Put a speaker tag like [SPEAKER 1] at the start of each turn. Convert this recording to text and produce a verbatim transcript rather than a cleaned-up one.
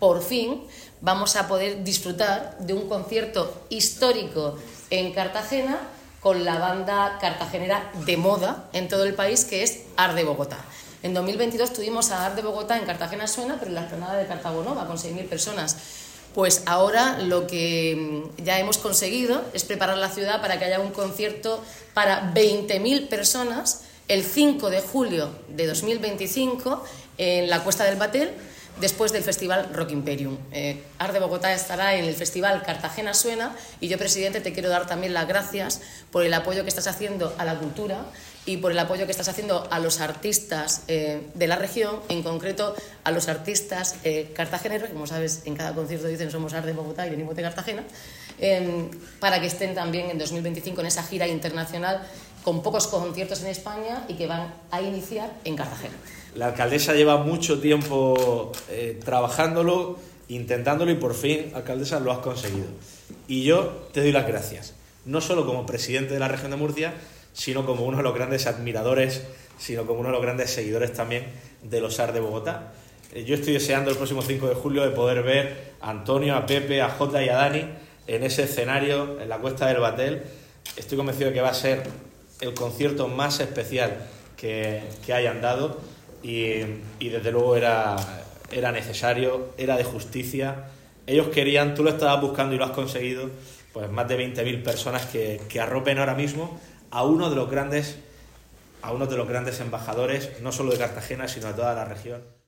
[SPEAKER 1] por fin vamos a poder disfrutar de un concierto histórico en Cartagena con la banda cartagenera de moda en todo el país, que es Art de Bogotá. En dos mil veintidós tuvimos a Art de Bogotá en Cartagena Suena, pero en la explanada de Cartagonova, con seis mil personas. Pues ahora lo que ya hemos conseguido es preparar la ciudad para que haya un concierto para veinte mil personas el cinco de julio de dos mil veinticinco en la Cuesta del Batel, después del Festival Rock Imperium. Eh, Art de Bogotá estará en el Festival Cartagena Suena y yo, presidente, te quiero dar también las gracias por el apoyo que estás haciendo a la cultura y por el apoyo que estás haciendo a los artistas eh, de la región, en concreto a los artistas eh, cartageneros, como sabes, en cada concierto dicen somos Art de Bogotá y venimos de Cartagena, eh, para que estén también en dos mil veinticinco en esa gira internacional con pocos conciertos en España y que van a iniciar en Cartagena.
[SPEAKER 2] La alcaldesa lleva mucho tiempo eh, trabajándolo, intentándolo y por fin, alcaldesa, lo has conseguido. Y yo te doy las gracias, no solo como presidente de la región de Murcia, sino como uno de los grandes admiradores, sino como uno de los grandes seguidores también de los Art de Bogotá. Eh, yo estoy deseando el próximo cinco de julio de poder ver a Antonio, a Pepe, a Jota y a Dani en ese escenario, en la Cuesta del Batel. Estoy convencido de que va a ser el concierto más especial que, que hayan dado. Y, y desde luego era, era necesario, era de justicia. Ellos querían, tú lo estabas buscando y lo has conseguido, pues más de veinte mil personas que, que arropen ahora mismo a uno de los grandes, a uno de los grandes embajadores, no solo de Cartagena, sino de toda la región.